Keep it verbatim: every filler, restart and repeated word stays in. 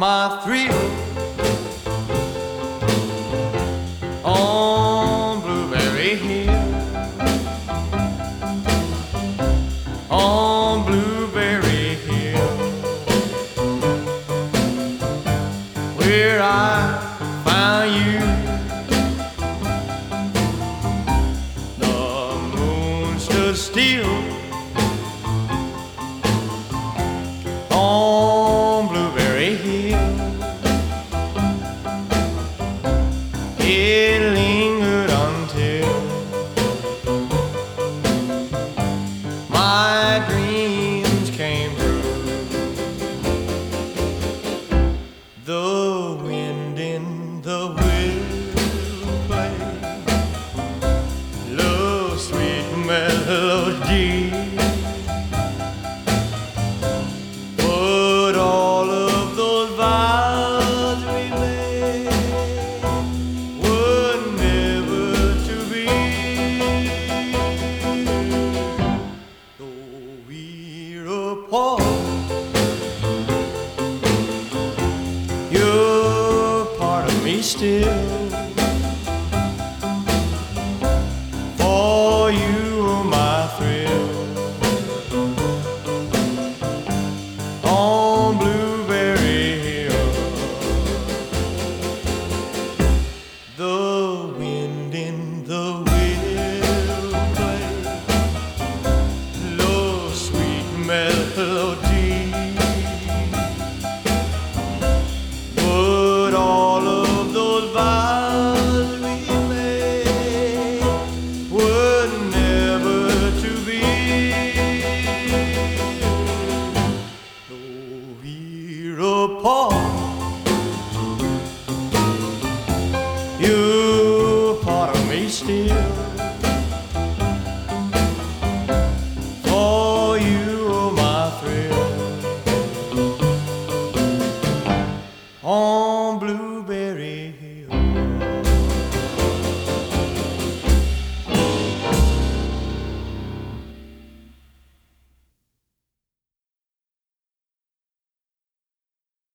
my thrill on Blueberry Hill, on Blueberry Hill, where I found you. The moon stood still on Blueberry Hill. It lingered until my dreams came true. The wind in the willow play low sweet melody. But all of those vows we made were never to be. Though we're apart, you're part of me still. For you are my thrill on Blueberry Hill. The wind in the willow play low sweet melody. But all of those vows we made were never to be. Though we're apart,